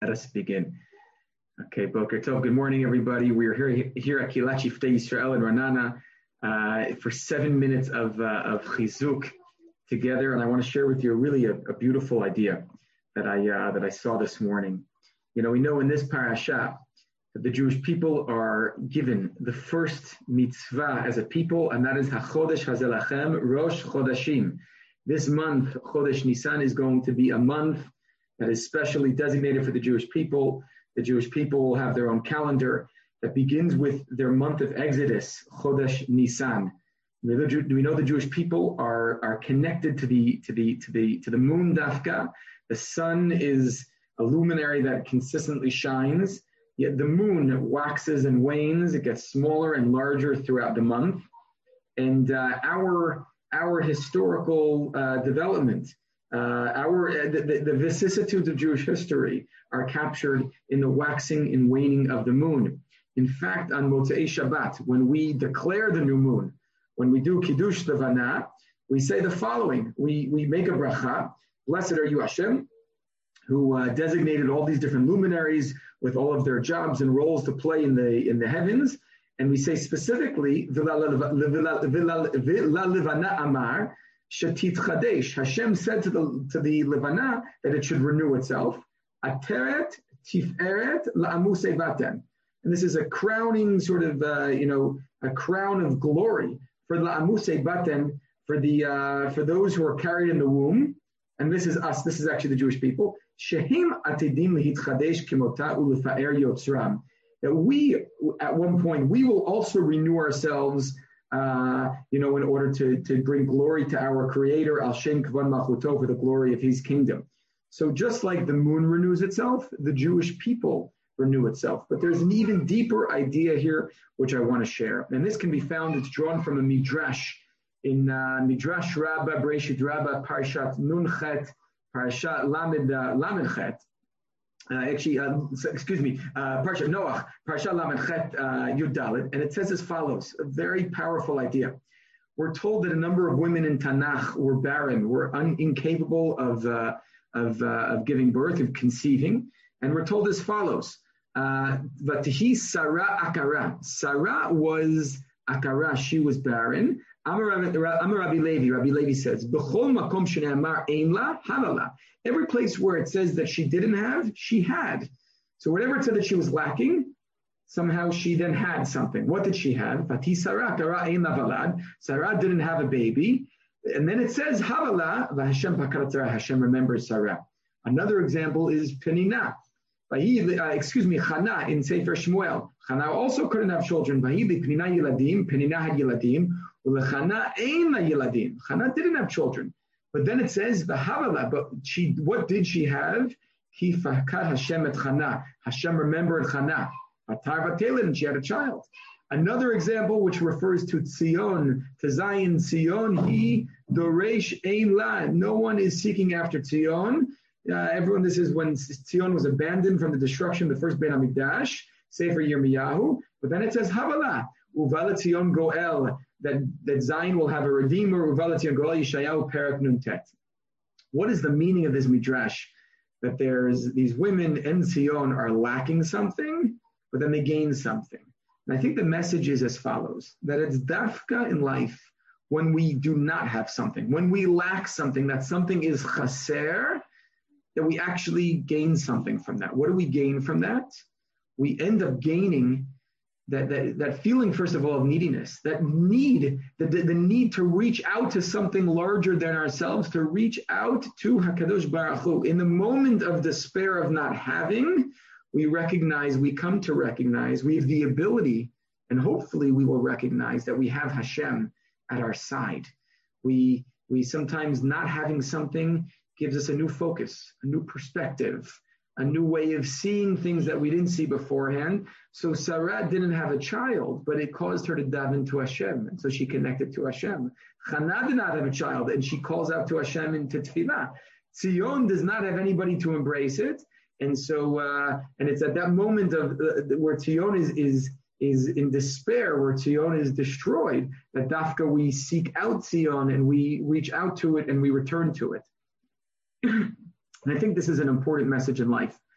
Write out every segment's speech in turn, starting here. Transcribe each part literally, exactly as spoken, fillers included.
Let us begin. Okay, Boker Tov. Good morning, everybody. We are here, here at Kilat Shiftei Yisrael in Ranana uh, for seven minutes of uh, of Chizuk together, and I want to share with you really a, a beautiful idea that I uh, that I saw this morning. You know, we know in this parasha that the Jewish people are given the first mitzvah as a people, and that is HaChodesh Hazelachem Rosh Chodashim. This month, Chodesh Nisan, is going to be a month that is specially designated for the Jewish people. The Jewish people will have their own calendar that begins with their month of Exodus, Chodesh Nisan. We know the Jewish people are, are connected to the to the to the to the moon dafka. The sun is a luminary that consistently shines, yet the moon waxes and wanes. It gets smaller and larger throughout the month. And uh, our our historical uh, development, Uh, our uh, the, the, the vicissitudes of Jewish history are captured in the waxing and waning of the moon. In fact, on Motzei Shabbat, when we declare the new moon, when we do Kiddush Levana, we say the following. We we make a bracha, blessed are you Hashem, who uh, designated all these different luminaries with all of their jobs and roles to play in the in the heavens. And we say specifically, Vila Levana Amar, Shatit Chadesh. Hashem said to the to the Levana that it should renew itself. Ateret Tiferet La'amuse Baten. And this is a crowning sort of uh, you know a crown of glory for La'amuse Baten, for the uh, for those who are carried in the womb. And this is us. This is actually the Jewish people. Shehim Atidim Lihitchadesh Kimota Ulefa'er Yotzram. That we at one point we will also renew ourselves. Uh, you know, in order to, to bring glory to our Creator, Al Shem Kavod Malchuto, for the glory of His kingdom. So just like the moon renews itself, the Jewish people renew itself. But there's an even deeper idea here, which I want to share. And this can be found, it's drawn from a Midrash, in uh, Midrash Rabbah, Bereshit Rabbah, Parshat Nun Chet, Parshat Lamed, uh, Lamed Chet. Uh, actually, uh, excuse me, uh, Parshat Noach, Parshat Lamed Chet uh, Yud Dalet, and it says as follows, a very powerful idea. We're told that a number of women in Tanakh were barren, were un- incapable of, uh, of, uh, of giving birth, of conceiving, and we're told as follows, Vatihi uh, Sarah Akara. Sarah was Akara, she was barren. Amar Rabbi Levi, Rabbi Levi says, B'chol makom shene'amar ein la, halala. Every place where it says that she didn't have, she had. So whatever it said that she was lacking, somehow she then had something. What did she have? Vati Sarah, kara ein la valad. Sarah didn't have a baby. And then it says, halala, v'Hashem pakarat Hashem remembers Sarah. Another example is Penina. Uh, excuse me, Chana in Sefer Shmuel. Chana also couldn't have children. Vayili Penina yiladim, Penina had yiladim. Chana ein la yiladim. Chana didn't have children. But then it says v'havala. But she, what did she have? Ki fakat Hashem et Chana. Hashem remembered Chana. Atar vatelin, and she had a child. Another example which refers to Tzion, to Zion, Tzion, he doresh ein la. No one is seeking after Tzion. Uh, everyone, this is when Tzion was abandoned from the destruction of the first Beit HaMikdash, Sefer Yirmiyahu. But then it says Havala, Uvala Tzion Goel, that, that Zion will have a redeemer, Uvala Tzion Goel Yeshayahu Perak Nuntet. What is the meaning of this midrash? That there's these women in Tzion are lacking something, but then they gain something. And I think the message is as follows, that it's dafka in life when we do not have something, when we lack something, that something is chaser, that we actually gain something from that. What do we gain from that? We end up gaining that, that, that feeling, first of all, of neediness, that need, the, the, the need to reach out to something larger than ourselves, to reach out to HaKadosh Baruch Hu. In the moment of despair of not having, we recognize, we come to recognize, we have the ability, and hopefully we will recognize that we have Hashem at our side. We, we sometimes not having something gives us a new focus, a new perspective, a new way of seeing things that we didn't see beforehand. So Sarah didn't have a child, but it caused her to dive into Hashem, and so she connected to Hashem. Chana did not have a child, and she calls out to Hashem into Tefillah. Tzion does not have anybody to embrace it, and so uh, and it's at that moment of uh, where Tzion is is is in despair, where Tzion is destroyed, that dafka we seek out Tzion and we reach out to it and we return to it. And I think this is an important message in life,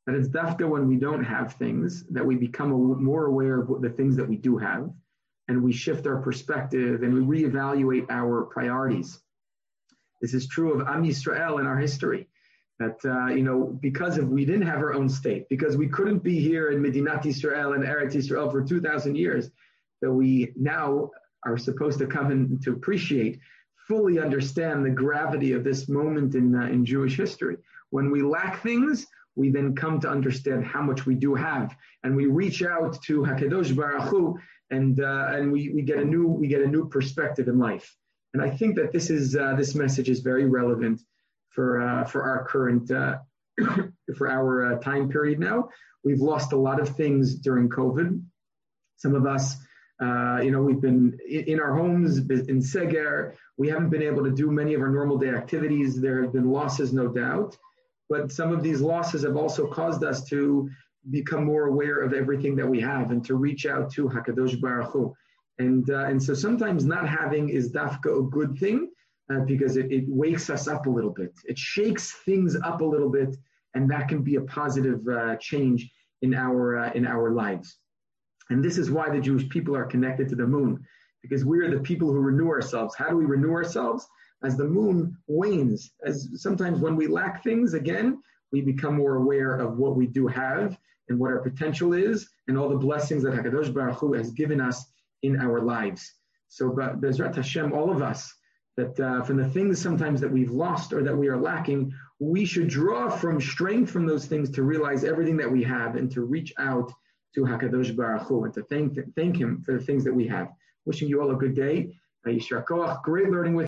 that it's dafka when we don't have things that we become more aware of the things that we do have, and we shift our perspective and we reevaluate our priorities. This is true of Am Yisrael in our history. That, uh, you know, because of we didn't have our own state, because we couldn't be here in Medinat Yisrael and Eretz Yisrael for two thousand years, that we now are supposed to come and to appreciate, fully understand the gravity of this moment in uh, in Jewish history. When we lack things, we then come to understand how much we do have, and we reach out to Hakadosh Baruch Hu, and uh, and we, we get a new we get a new perspective in life. And I think that this is uh, this message is very relevant for uh, for our current uh, for our uh, time period now. We've lost a lot of things during COVID. Some of us, uh, you know, we've been in our homes in Seger. We haven't been able to do many of our normal day activities. There have been losses, no doubt, but some of these losses have also caused us to become more aware of everything that we have and to reach out to Hakadosh Baruch Hu. And uh, and so sometimes not having is dafka a good thing. Uh, because it, it wakes us up a little bit. It shakes things up a little bit, and that can be a positive uh, change in our uh, in our lives. And this is why the Jewish people are connected to the moon, because we are the people who renew ourselves. How do we renew ourselves? As the moon wanes, as sometimes when we lack things, again, we become more aware of what we do have and what our potential is, and all the blessings that HaKadosh Baruch Hu has given us in our lives. So, but Bezrat Hashem, all of us, that uh, from the things sometimes that we've lost or that we are lacking, we should draw from strength from those things to realize everything that we have and to reach out to HaKadosh Baruch Hu and to thank, thank him for the things that we have. Wishing you all a good day. Yishar Koach, great learning with